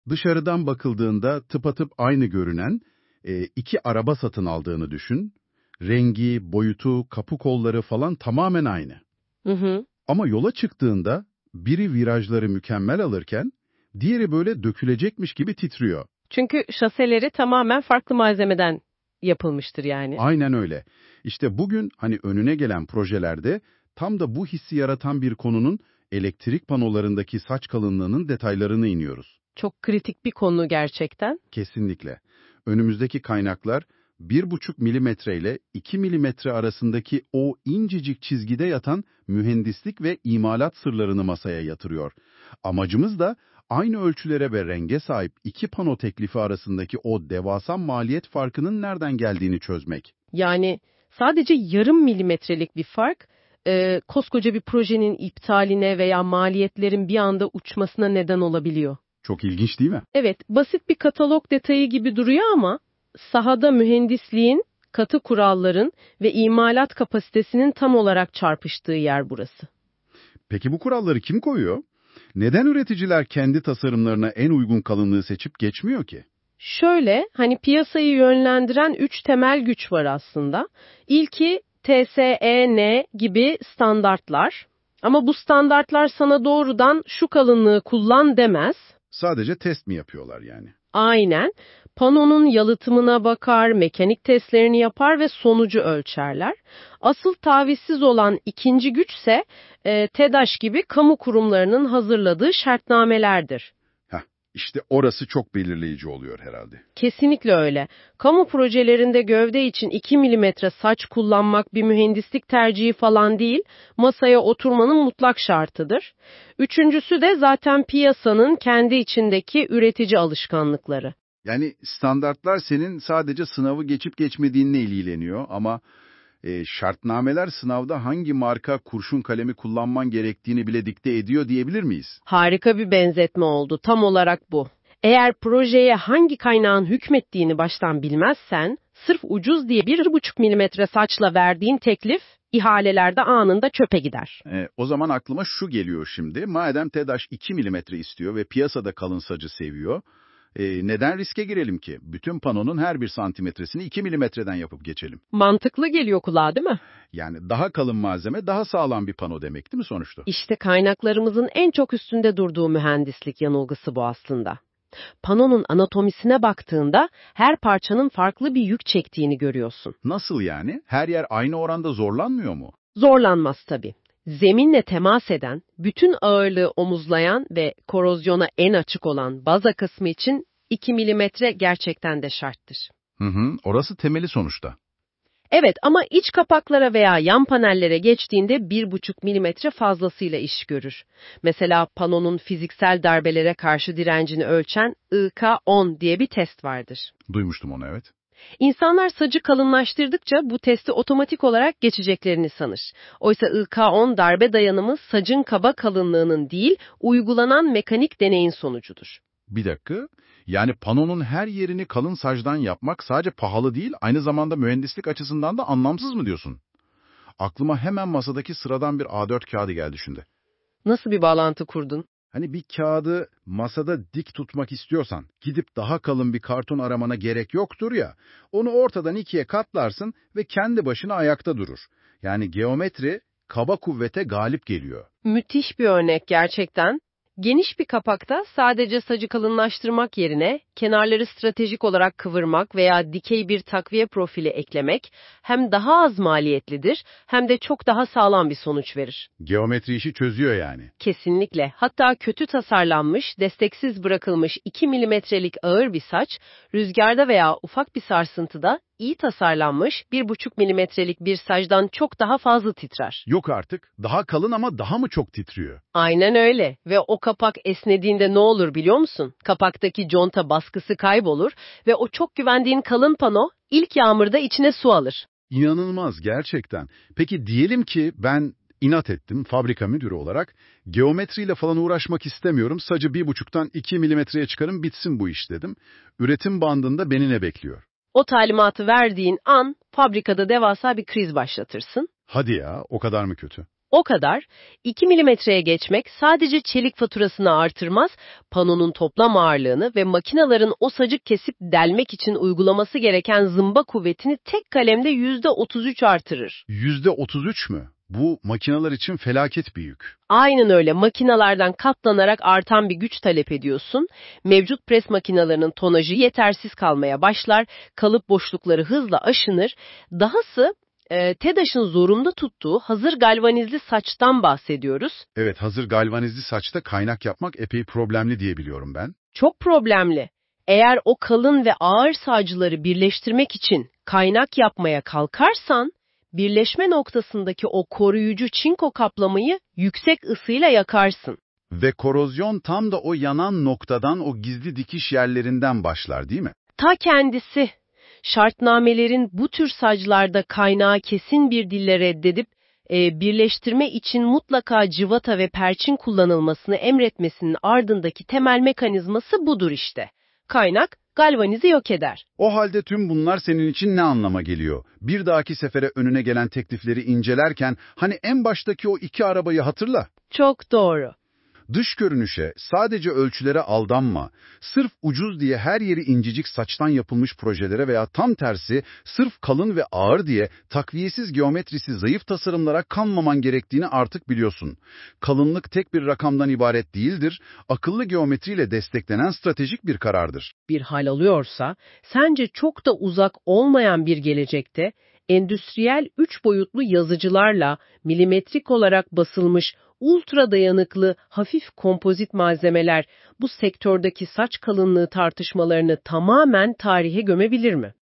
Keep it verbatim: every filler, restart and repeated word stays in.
Dışarıdan bakıldığında tıpatıp aynı görünen e, iki araba satın aldığını düşün. Rengi, boyutu, kapı kolları falan tamamen aynı. Hı hı. Ama yola çıktığında biri virajları mükemmel alırken diğeri böyle dökülecekmiş gibi titriyor. Çünkü şaseleri tamamen farklı malzemeden yapılmıştır yani. Aynen öyle. İşte bugün hani önüne gelen projelerde tam da bu hissi yaratan bir konunun elektrik panolarındaki saç kalınlığının detaylarına iniyoruz. Çok kritik bir konu gerçekten. Kesinlikle. Önümüzdeki kaynaklar bir buçuk milimetre ile iki milimetre arasındaki o incecik çizgide yatan mühendislik ve imalat sırlarını masaya yatırıyor. Amacımız da aynı ölçülere ve renge sahip iki pano teklifi arasındaki o devasa maliyet farkının nereden geldiğini çözmek. Yani sadece yarım milimetrelik bir fark, e, koskoca bir projenin iptaline veya maliyetlerin bir anda uçmasına neden olabiliyor. Çok ilginç değil mi? Evet, basit bir katalog detayı gibi duruyor ama sahada mühendisliğin, katı kuralların ve imalat kapasitesinin tam olarak çarpıştığı yer burası. Peki bu kuralları kim koyuyor? Neden üreticiler kendi tasarımlarına en uygun kalınlığı seçip geçmiyor ki? Şöyle, hani piyasayı yönlendiren üç temel güç var aslında. İlki T S E N gibi standartlar. Ama bu standartlar sana doğrudan şu kalınlığı kullan demez. Sadece test mi yapıyorlar yani? Aynen. Panonun yalıtımına bakar, mekanik testlerini yapar ve sonucu ölçerler. Asıl tavizsiz olan ikinci güçse e, TEDAŞ gibi kamu kurumlarının hazırladığı şartnamelerdir. Heh, işte orası çok belirleyici oluyor herhalde. Kesinlikle öyle. Kamu projelerinde gövde için iki milimetre saç kullanmak bir mühendislik tercihi falan değil, masaya oturmanın mutlak şartıdır. Üçüncüsü de zaten piyasanın kendi içindeki üretici alışkanlıkları. Yani standartlar senin sadece sınavı geçip geçmediğinle ilgileniyor ama e, şartnameler sınavda hangi marka kurşun kalemi kullanman gerektiğini bile dikte ediyor diyebilir miyiz? Harika bir benzetme oldu. Tam olarak bu. Eğer projeye hangi kaynağın hükmettiğini baştan bilmezsen, sırf ucuz diye bir buçuk milimetre saçla verdiğin teklif, ihalelerde anında çöpe gider. E, o zaman aklıma şu geliyor şimdi. Madem TEDAŞ iki milimetre istiyor ve piyasada kalın sacı seviyor, e, neden riske girelim ki? Bütün panonun her bir santimetresini iki milimetreden yapıp geçelim. Mantıklı geliyor kulağa, değil mi? Yani daha kalın malzeme, daha sağlam bir pano demek değil mi sonuçta? İşte kaynaklarımızın en çok üstünde durduğu mühendislik yanılgısı bu aslında. Panonun anatomisine baktığında her parçanın farklı bir yük çektiğini görüyorsun. Nasıl yani? Her yer aynı oranda zorlanmıyor mu? Zorlanmaz tabii. Zeminle temas eden, bütün ağırlığı omuzlayan ve korozyona en açık olan baza kısmı için iki milimetre gerçekten de şarttır. Hı hı, orası temeli sonuçta. Evet, ama iç kapaklara veya yan panellere geçtiğinde bir buçuk milimetre fazlasıyla iş görür. Mesela panonun fiziksel darbelere karşı direncini ölçen I K on diye bir test vardır. Duymuştum onu, evet. İnsanlar sacı kalınlaştırdıkça bu testi otomatik olarak geçeceklerini sanır. Oysa I K on darbe dayanımı sacın kaba kalınlığının değil, uygulanan mekanik deneyin sonucudur. Bir dakika, yani panonun her yerini kalın sacdan yapmak sadece pahalı değil, aynı zamanda mühendislik açısından da anlamsız mı diyorsun? Aklıma hemen masadaki sıradan bir A dört kağıdı geldi şimdi. Nasıl bir bağlantı kurdun? Hani bir kağıdı masada dik tutmak istiyorsan, gidip daha kalın bir karton aramana gerek yoktur ya, onu ortadan ikiye katlarsın ve kendi başına ayakta durur. Yani geometri kaba kuvvete galip geliyor. Müthiş bir örnek gerçekten. Geniş bir kapakta sadece sacı kalınlaştırmak yerine kenarları stratejik olarak kıvırmak veya dikey bir takviye profili eklemek hem daha az maliyetlidir hem de çok daha sağlam bir sonuç verir. Geometri işi çözüyor yani. Kesinlikle. Hatta kötü tasarlanmış, desteksiz bırakılmış iki milimetrelik ağır bir saç, rüzgarda veya ufak bir sarsıntıda iyi tasarlanmış bir buçuk milimetrelik bir sacdan çok daha fazla titrer. Yok artık, daha kalın ama daha mı çok titriyor? Aynen öyle ve o kapak esnediğinde ne olur biliyor musun? Kapaktaki conta baskısı kaybolur ve o çok güvendiğin kalın pano ilk yağmurda içine su alır. İnanılmaz gerçekten. Peki diyelim ki ben inat ettim fabrika müdürü olarak. Geometriyle falan uğraşmak istemiyorum. Sacı bir buçuktan iki milimetreye çıkarım bitsin bu iş dedim. Üretim bandında beni ne bekliyor? O talimatı verdiğin an fabrikada devasa bir kriz başlatırsın. Hadi ya, o kadar mı kötü? O kadar. iki milimetreye geçmek sadece çelik faturasını artırmaz, panonun toplam ağırlığını ve makinaların o sacık kesip delmek için uygulaması gereken zımba kuvvetini tek kalemde yüzde otuz üç artırır. yüzde otuz üç mü? Bu makineler için felaket bir yük. Aynen öyle. Makinalardan katlanarak artan bir güç talep ediyorsun. Mevcut pres makinelerinin tonajı yetersiz kalmaya başlar, kalıp boşlukları hızla aşınır. Dahası e, TEDAŞ'ın zorunda tuttuğu hazır galvanizli saçtan bahsediyoruz. Evet, hazır galvanizli saçta kaynak yapmak epey problemli diye biliyorum ben. Çok problemli. Eğer o kalın ve ağır sacları birleştirmek için kaynak yapmaya kalkarsan, birleşme noktasındaki o koruyucu çinko kaplamayı yüksek ısıyla yakarsın. Ve korozyon tam da o yanan noktadan, o gizli dikiş yerlerinden başlar, değil mi? Ta kendisi. Şartnamelerin bu tür saclarda kaynağı kesin bir dille reddedip, e, birleştirme için mutlaka cıvata ve perçin kullanılmasını emretmesinin ardındaki temel mekanizması budur işte. Kaynak, galvanizi yok eder. O halde tüm bunlar senin için ne anlama geliyor? Bir dahaki sefere önüne gelen teklifleri incelerken, hani en baştaki o iki arabayı hatırla. Çok doğru. Dış görünüşe, sadece ölçülere aldanma. Sırf ucuz diye her yeri incecik saçtan yapılmış projelere veya tam tersi, sırf kalın ve ağır diye takviyesiz geometrisi zayıf tasarımlara kanmaman gerektiğini artık biliyorsun. Kalınlık tek bir rakamdan ibaret değildir, akıllı geometriyle desteklenen stratejik bir karardır. Bir hal alıyorsa, sence çok da uzak olmayan bir gelecekte, endüstriyel üç boyutlu yazıcılarla milimetrik olarak basılmış ultra dayanıklı, hafif kompozit malzemeler bu sektördeki saç kalınlığı tartışmalarını tamamen tarihe gömebilir mi?